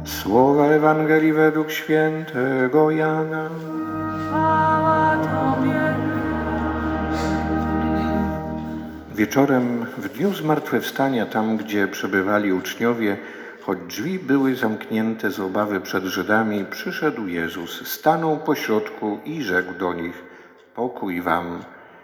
Słowa Ewangelii według świętego Jana. Chwała Tobie. Wieczorem, w dniu zmartwychwstania, tam gdzie przebywali uczniowie, choć drzwi były zamknięte z obawy przed Żydami, przyszedł Jezus, stanął pośrodku i rzekł do nich: pokój wam.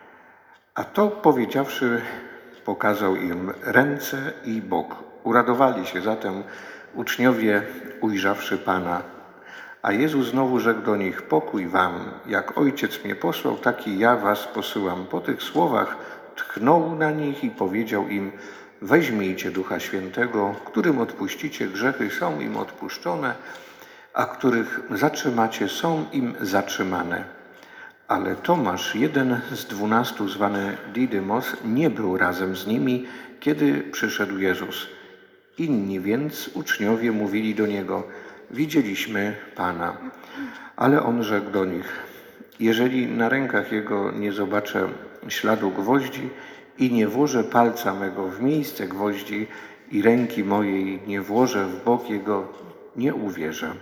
A to powiedziawszy, pokazał im ręce i bok. Uradowali się zatem uczniowie, ujrzawszy Pana. A Jezus znowu rzekł do nich: pokój wam. Jak Ojciec mnie posłał, tak i ja was posyłam. Po tych słowach tchnął na nich i powiedział im: weźmijcie Ducha Świętego, którym odpuścicie grzechy, są im odpuszczone, a których zatrzymacie, są im zatrzymane. Ale Tomasz, jeden z 12, zwany Didymos, nie był razem z nimi, kiedy przyszedł Jezus. Inni więc uczniowie mówili do Niego: widzieliśmy Pana. Ale On rzekł do nich: jeżeli na rękach Jego nie zobaczę śladu gwoździ i nie włożę palca mego w miejsce gwoździ i ręki mojej nie włożę w bok Jego, nie uwierzę.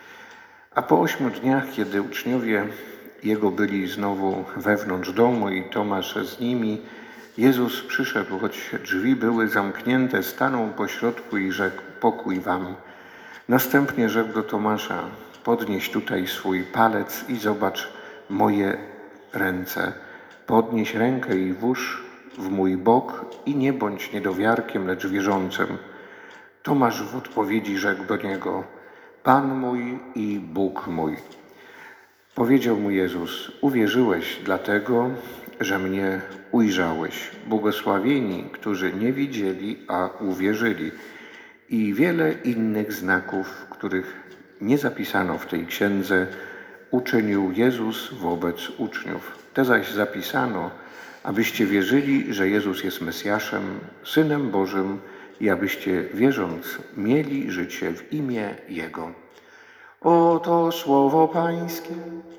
A po 8 dniach, kiedy uczniowie Jego byli znowu wewnątrz domu i Tomasz z nimi, Jezus przyszedł, choć drzwi były zamknięte, stanął pośrodku i rzekł: pokój wam. Następnie rzekł do Tomasza: podnieś tutaj swój palec i zobacz moje ręce. Podnieś rękę i włóż w mój bok i nie bądź niedowiarkiem, lecz wierzącym. Tomasz w odpowiedzi rzekł do niego: Pan mój i Bóg mój. Powiedział mu Jezus: uwierzyłeś dlatego, że mnie ujrzałeś. Błogosławieni, którzy nie widzieli, a uwierzyli. I wiele innych znaków, których nie zapisano w tej księdze, uczynił Jezus wobec uczniów. Te zaś zapisano, abyście wierzyli, że Jezus jest Mesjaszem, Synem Bożym, i abyście, wierząc, mieli życie w imię Jego. Oto słowo Pańskie.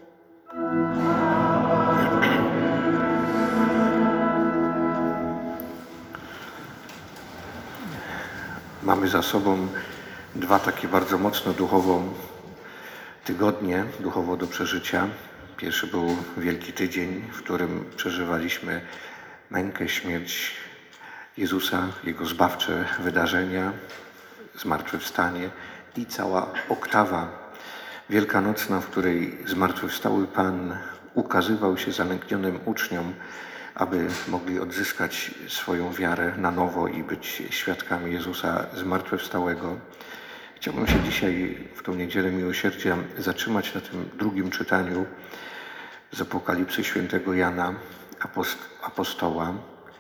Mamy za sobą 2 takie bardzo mocno duchowo tygodnie, duchowo do przeżycia. Pierwszy był Wielki Tydzień, w którym przeżywaliśmy mękę, śmierć Jezusa, Jego zbawcze wydarzenia, zmartwychwstanie i cała oktawa wielkanocna, w której zmartwychwstały Pan ukazywał się zanęknionym uczniom, aby mogli odzyskać swoją wiarę na nowo i być świadkami Jezusa zmartwychwstałego. Chciałbym się dzisiaj, w tą Niedzielę Miłosierdzia, zatrzymać na tym drugim czytaniu z Apokalipsy świętego Jana, apostoła.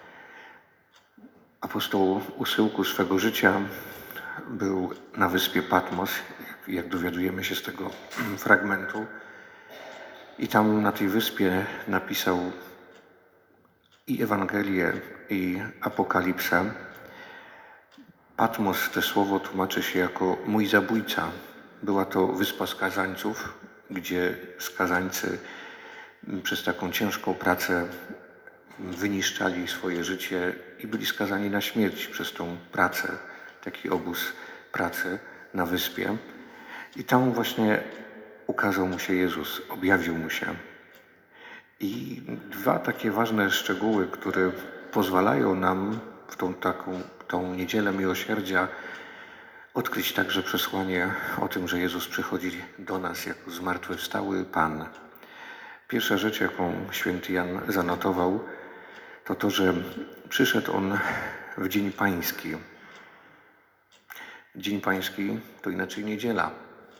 Apostoł u schyłku swego życia był na wyspie Patmos, jak dowiadujemy się z tego fragmentu. I tam na tej wyspie napisał i Ewangelię, i Apokalipsę. Patmos, to słowo tłumaczy się jako mój zabójca. Była to wyspa skazańców, gdzie skazańcy przez taką ciężką pracę wyniszczali swoje życie i byli skazani na śmierć przez tą pracę, taki obóz pracy na wyspie. I tam właśnie ukazał mu się Jezus, objawił mu się. I 2 takie ważne szczegóły, które pozwalają nam w tą Niedzielę Miłosierdzia odkryć także przesłanie o tym, że Jezus przychodzi do nas jako zmartwychwstały Pan. Pierwsza rzecz, jaką święty Jan zanotował, to to, że przyszedł On w Dzień Pański. Dzień Pański to inaczej niedziela.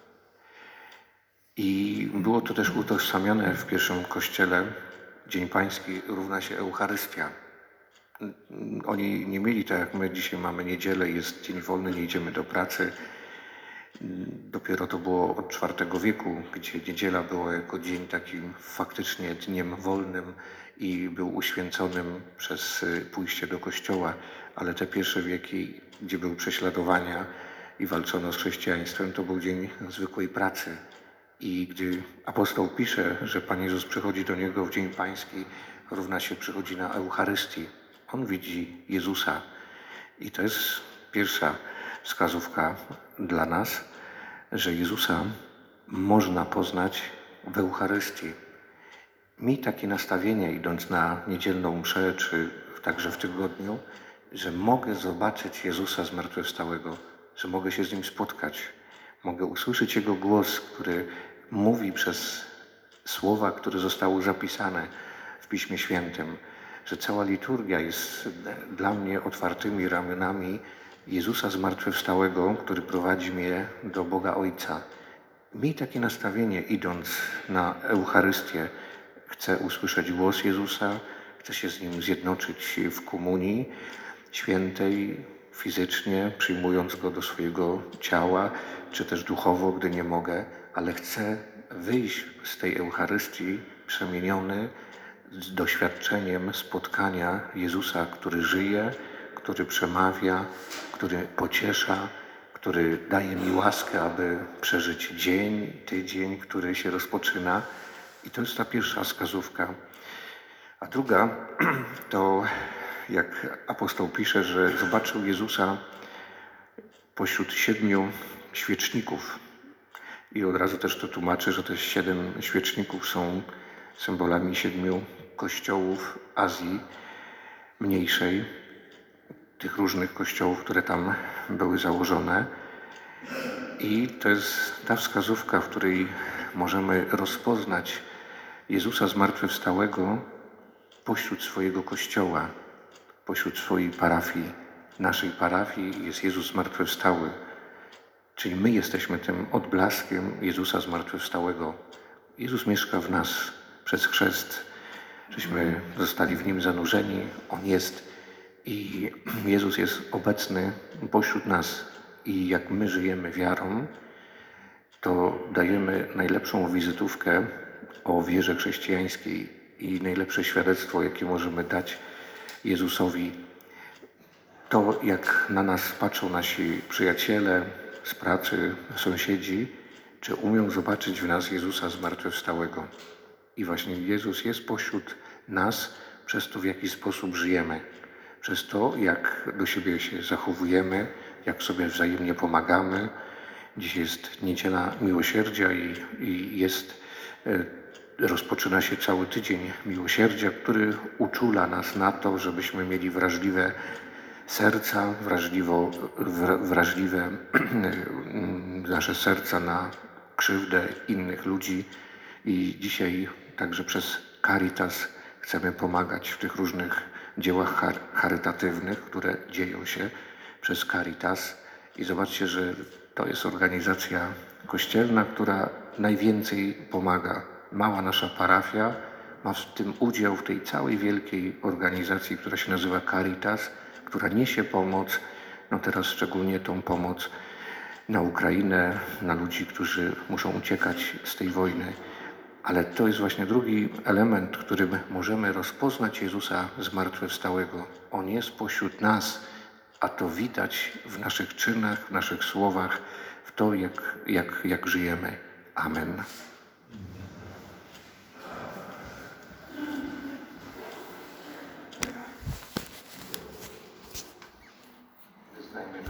I było to też utożsamiane w pierwszym kościele. Dzień Pański równa się Eucharystia. Oni nie mieli tak jak my dzisiaj mamy niedzielę, jest dzień wolny, nie idziemy do pracy. Dopiero to było od IV wieku, gdzie niedziela była jako dzień takim faktycznie dniem wolnym i był uświęconym przez pójście do kościoła. Ale te pierwsze wieki, gdzie były prześladowania i walczono z chrześcijaństwem, to był dzień zwykłej pracy. I gdy apostoł pisze, że Pan Jezus przychodzi do niego w Dzień Pański, równa się przychodzi na Eucharystii. On widzi Jezusa. I to jest pierwsza wskazówka dla nas, że Jezusa można poznać w Eucharystii. Miej takie nastawienie, idąc na niedzielną mszę, czy także w tygodniu, że mogę zobaczyć Jezusa zmartwychwstałego, że mogę się z Nim spotkać. Mogę usłyszeć Jego głos, który mówi przez słowa, które zostały zapisane w Piśmie Świętym, że cała liturgia jest dla mnie otwartymi ramionami Jezusa zmartwychwstałego, który prowadzi mnie do Boga Ojca. Miej takie nastawienie, idąc na Eucharystię. Chcę usłyszeć głos Jezusa, chcę się z Nim zjednoczyć w komunii świętej, fizycznie, przyjmując Go do swojego ciała, czy też duchowo, gdy nie mogę, ale chcę wyjść z tej Eucharystii przemieniony z doświadczeniem spotkania Jezusa, który żyje, który przemawia, który pociesza, który daje mi łaskę, aby przeżyć dzień, tydzień, który się rozpoczyna. I to jest ta pierwsza wskazówka. A druga to, jak apostoł pisze, że zobaczył Jezusa pośród 7 świeczników. I od razu też to tłumaczy, że te 7 świeczników są symbolami 7 kościołów Azji Mniejszej, tych różnych kościołów, które tam były założone. I to jest ta wskazówka, w której możemy rozpoznać Jezusa zmartwychwstałego pośród swojego kościoła, pośród swojej parafii. W naszej parafii jest Jezus zmartwychwstały, czyli my jesteśmy tym odblaskiem Jezusa zmartwychwstałego. Jezus mieszka w nas przez chrzest, żeśmy zostali w Nim zanurzeni, On jest i Jezus jest obecny pośród nas. I jak my żyjemy wiarą, to dajemy najlepszą wizytówkę o wierze chrześcijańskiej i najlepsze świadectwo, jakie możemy dać Jezusowi. To, jak na nas patrzą nasi przyjaciele z pracy, sąsiedzi, czy umią zobaczyć w nas Jezusa zmartwychwstałego. I właśnie Jezus jest pośród nas przez to, w jaki sposób żyjemy, przez to, jak do siebie się zachowujemy, jak sobie wzajemnie pomagamy. Dziś jest Niedziela Miłosierdzia i rozpoczyna się cały tydzień miłosierdzia, który uczula nas na to, żebyśmy mieli wrażliwe serca, wrażliwe nasze serca na krzywdę innych ludzi. I dzisiaj także przez Caritas chcemy pomagać w tych różnych dziełach charytatywnych, które dzieją się przez Caritas. I zobaczcie, że to jest organizacja kościelna, która najwięcej pomaga. Mała nasza parafia ma w tym udział, w tej całej wielkiej organizacji, która się nazywa Caritas, która niesie pomoc, no teraz szczególnie tą pomoc na Ukrainę, na ludzi, którzy muszą uciekać z tej wojny. Ale to jest właśnie drugi element, którym możemy rozpoznać Jezusa zmartwychwstałego. On jest pośród nas, a to widać w naszych czynach, w naszych słowach, w to, jak żyjemy. Amen.